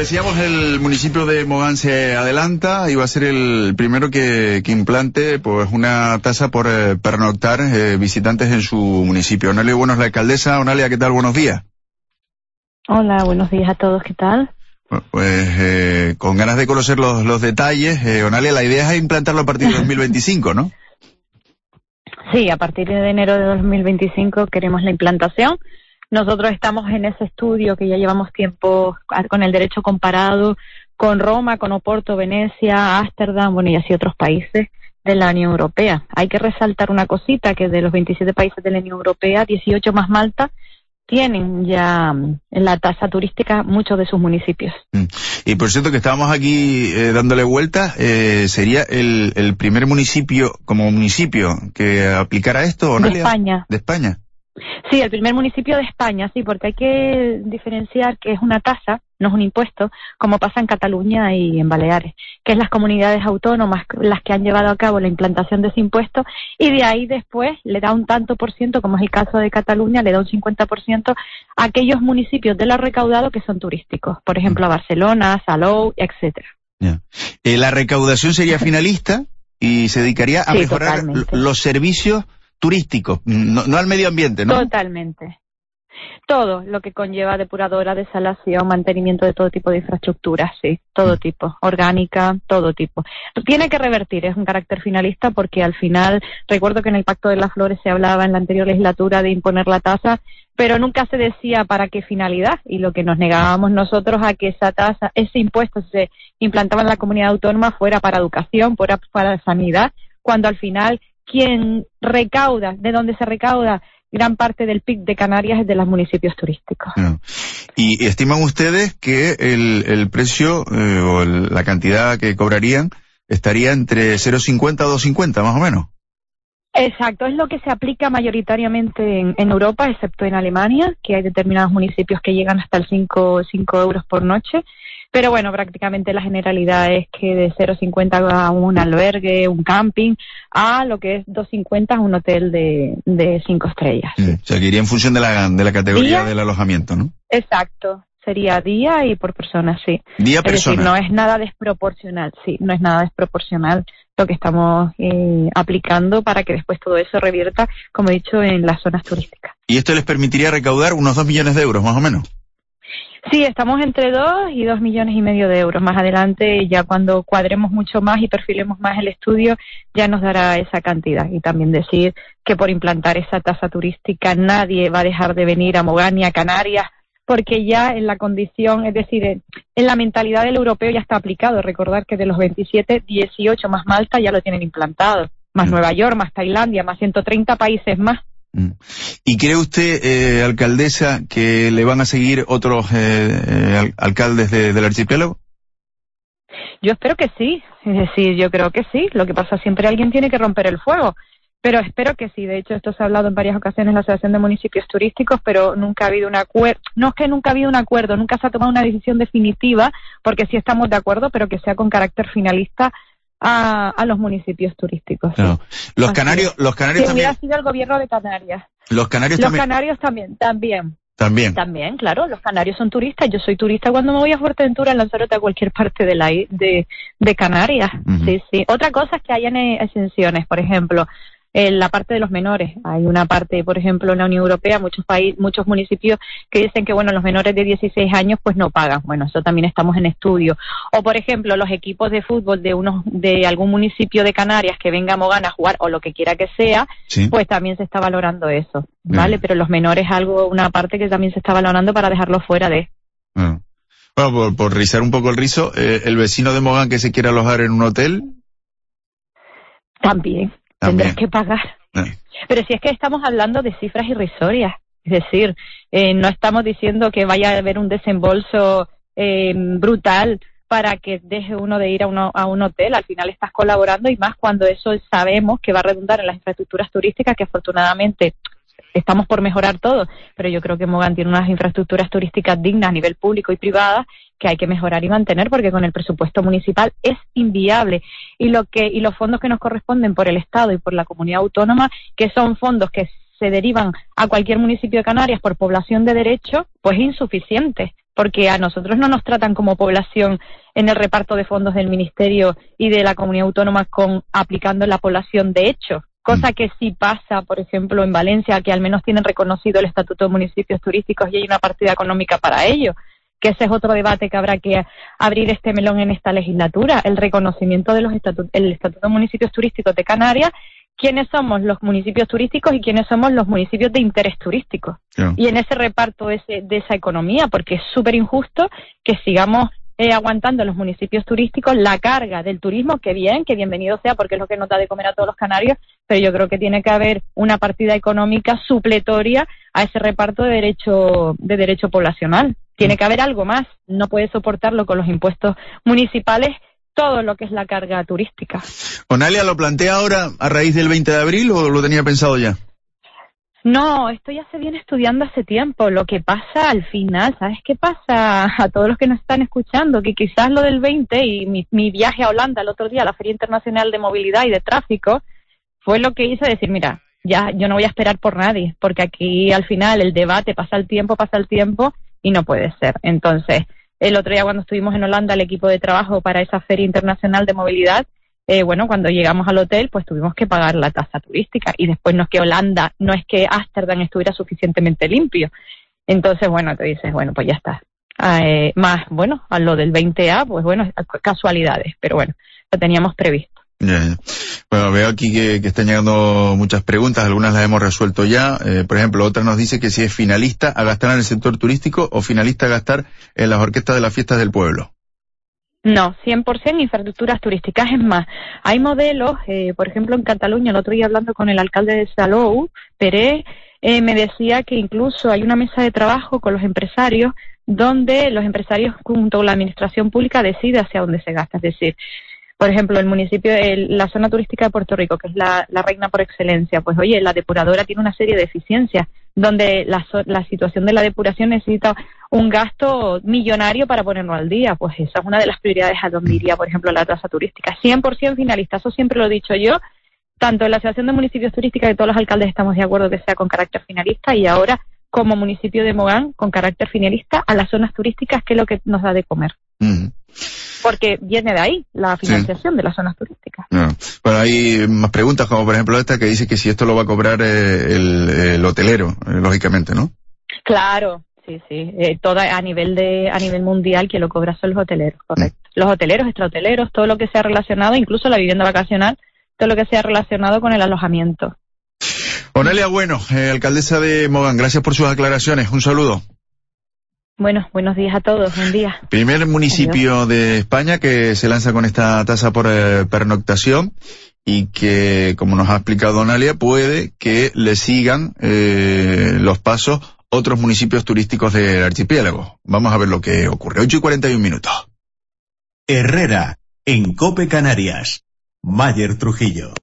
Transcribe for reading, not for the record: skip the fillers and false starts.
decíamos, el municipio de Mogán se adelanta y va a ser el primero que implante pues una tasa por pernoctar visitantes en su municipio. Onalia, buenos, la alcaldesa. Onalia, ¿qué tal? Buenos días. Hola, buenos días a todos, ¿qué tal? Bueno, pues con ganas de conocer los detalles. Onalia, la idea es implantarlo a partir de 2025, ¿no? Sí, a partir de enero de 2025 queremos la implantación. Nosotros estamos en ese estudio que ya llevamos tiempo con el derecho comparado con Roma, con Oporto, Venecia, Ámsterdam, bueno, y así otros países de la Unión Europea. Hay que resaltar una cosita, que de los 27 países de la Unión Europea, 18 más Malta, tienen ya la tasa turística muchos de sus municipios. Y por cierto que estábamos aquí dándole vueltas, ¿sería el primer municipio como municipio que aplicara esto, Onalia? De España. ¿De España? Sí, el primer municipio de España, sí, porque hay que diferenciar que es una tasa, no es un impuesto, como pasa en Cataluña y en Baleares, que es las comunidades autónomas las que han llevado a cabo la implantación de ese impuesto, y de ahí después le da un tanto por ciento, como es el caso de Cataluña, le da un 50% a aquellos municipios de lo recaudado que son turísticos, por ejemplo a Barcelona, a Salou, etcétera. Yeah. La recaudación sería finalista y se dedicaría a mejorar totalmente los servicios turísticos, no al medio ambiente, ¿no? Totalmente. Todo lo que conlleva depuradora, desalación, mantenimiento de todo tipo de infraestructuras, sí, todo tipo, orgánica, todo tipo. Tiene que revertir, es un carácter finalista porque al final, recuerdo que en el Pacto de las Flores se hablaba en la anterior legislatura de imponer la tasa, pero nunca se decía para qué finalidad, y lo que nos negábamos nosotros a que esa tasa, ese impuesto se implantaba en la comunidad autónoma fuera para educación, fuera para sanidad, cuando al final quien recauda, de donde se recauda gran parte del PIB de Canarias es de los municipios turísticos. ¿Y estiman ustedes que el precio o la cantidad que cobrarían estaría entre 0,50 a 2,50 más o menos? Exacto, es lo que se aplica mayoritariamente en Europa, excepto en Alemania, que hay determinados municipios que llegan hasta el 5 euros por noche. Pero bueno, prácticamente la generalidad es que de 0,50 a un albergue, un camping, a lo que es 2,50 a un hotel de 5 estrellas. O sea, que iría en función de la categoría ¿Día? Del alojamiento, ¿no? Exacto, sería día y por persona, sí. Día persona. Es decir, no es nada desproporcional, sí, no es nada desproporcional lo que estamos aplicando para que después todo eso revierta, como he dicho, en las zonas turísticas. ¿Y esto les permitiría recaudar unos 2 millones de euros, más o menos? Sí, estamos entre 2 y 2,5 millones de euros. Más adelante, ya cuando cuadremos mucho más y perfilemos más el estudio, ya nos dará esa cantidad. Y también decir que por implantar esa tasa turística nadie va a dejar de venir a Mogán ni a Canarias, porque ya en la condición, es decir, en la mentalidad del europeo ya está aplicado. Recordar que de los 27, 18 más Malta ya lo tienen implantado, más Nueva York, más Tailandia, más 130 países más. ¿Y cree usted, alcaldesa, que le van a seguir otros alcaldes del archipiélago? Yo espero que sí, es decir, yo creo que sí. Lo que pasa, siempre alguien tiene que romper el fuego, pero espero que sí. De hecho, esto se ha hablado en varias ocasiones en la Asociación de Municipios Turísticos, pero nunca ha habido un acuerdo. No es que nunca ha habido un acuerdo, nunca se ha tomado una decisión definitiva, porque sí estamos de acuerdo, pero que sea con carácter finalista a los municipios turísticos. No. Sí. Los canarios Sí, también. hubiera sido el gobierno de Canarias. Los canarios también. También, claro, los canarios son turistas. Yo soy turista cuando me voy a Fuerteventura, a Lanzarote, a cualquier parte de Canarias. Uh-huh. Sí, sí. Otra cosa es que hayan exenciones, por ejemplo, en la parte de los menores. Hay una parte, por ejemplo, en la Unión Europea, muchos municipios que dicen que, bueno, los menores de 16 años pues no pagan. Bueno, eso también estamos en estudio. O, por ejemplo, los equipos de fútbol de algún municipio de Canarias que venga a Mogán a jugar o lo que quiera que sea, sí, pues también se está valorando eso, ¿vale? Pero los menores es una parte que también se está valorando para dejarlo fuera de... Bueno, por rizar un poco el rizo, el vecino de Mogán que se quiera alojar en un hotel... También. Tendrás que pagar. Pero si es que estamos hablando de cifras irrisorias, es decir, no estamos diciendo que vaya a haber un desembolso brutal para que deje uno de ir a un hotel. Al final estás colaborando, y más cuando eso sabemos que va a redundar en las infraestructuras turísticas, que afortunadamente estamos por mejorar todo, pero yo creo que Mogán tiene unas infraestructuras turísticas dignas a nivel público y privada que hay que mejorar y mantener, porque con el presupuesto municipal es inviable, y los fondos que nos corresponden por el Estado y por la comunidad autónoma, que son fondos que se derivan a cualquier municipio de Canarias por población de derecho, pues insuficientes, porque a nosotros no nos tratan como población en el reparto de fondos del Ministerio y de la Comunidad Autónoma aplicando la población de hecho, cosa que sí pasa, por ejemplo, en Valencia, que al menos tienen reconocido el Estatuto de Municipios Turísticos y hay una partida económica para ello, que ese es otro debate que habrá que abrir este melón en esta legislatura, el reconocimiento de el Estatuto de Municipios Turísticos de Canarias, quiénes somos los municipios turísticos y quiénes somos los municipios de interés turístico. Yeah. Y en ese reparto de esa economía, porque es súper injusto que sigamos aguantando los municipios turísticos la carga del turismo, que bienvenido sea, porque es lo que nos da de comer a todos los canarios, pero yo creo que tiene que haber una partida económica supletoria a ese reparto de derecho poblacional. Tiene que haber algo más, no puede soportarlo con los impuestos municipales todo lo que es la carga turística. ¿Onalia lo plantea ahora a raíz del 20 de abril o lo tenía pensado ya? No, esto ya se viene estudiando hace tiempo. Lo que pasa al final, ¿sabes qué pasa? A todos los que nos están escuchando, que quizás lo del 20 y mi viaje a Holanda el otro día, a la Feria Internacional de Movilidad y de Tráfico, fue lo que hizo decir, mira, ya yo no voy a esperar por nadie, porque aquí al final el debate pasa el tiempo y no puede ser. Entonces, el otro día cuando estuvimos en Holanda, el equipo de trabajo para esa Feria Internacional de Movilidad, cuando llegamos al hotel, pues tuvimos que pagar la tasa turística y después no es que Holanda, no es que Ámsterdam estuviera suficientemente limpio. Entonces, te dices, pues ya está. A lo del 20A, pues casualidades, pero lo teníamos previsto. Yeah. Bueno, veo aquí que están llegando muchas preguntas, algunas las hemos resuelto ya. Por ejemplo, otra nos dice que si es finalista a gastar en el sector turístico o finalista a gastar en las orquestas de las fiestas del pueblo. No, 100% infraestructuras turísticas. Es más, hay modelos, por ejemplo en Cataluña, el otro día hablando con el alcalde de Salou, Pérez, me decía que incluso hay una mesa de trabajo con los empresarios donde los empresarios junto con la administración pública decide hacia dónde se gasta. Es decir, por ejemplo, el municipio, la zona turística de Puerto Rico, que es la reina por excelencia, pues oye, la depuradora tiene una serie de deficiencias, donde la situación de la depuración necesita un gasto millonario para ponerlo al día. Pues esa es una de las prioridades a donde iría, por ejemplo, la tasa turística. 100% finalista, eso siempre lo he dicho yo, tanto en la Asociación de Municipios Turísticos, que todos los alcaldes estamos de acuerdo que sea con carácter finalista, y ahora como municipio de Mogán con carácter finalista a las zonas turísticas, que es lo que nos da de comer. Porque viene de ahí la financiación de las zonas turísticas. No. Bueno, hay más preguntas, como por ejemplo esta que dice que si esto lo va a cobrar el hotelero, lógicamente, ¿no? Claro, sí. A nivel mundial quien lo cobra son los hoteleros, correcto. Los hoteleros, extrahoteleros, todo lo que sea relacionado, incluso la vivienda vacacional, todo lo que sea relacionado con el alojamiento. Onalia Bueno, alcaldesa de Mogán, gracias por sus aclaraciones. Un saludo. Bueno, buenos días a todos, buen día. Primer municipio de España que se lanza con esta tasa por pernoctación y que, como nos ha explicado Onalia, puede que le sigan los pasos otros municipios turísticos del archipiélago. Vamos a ver lo que ocurre. 8:41. Herrera, en COPE Canarias. Mayer Trujillo.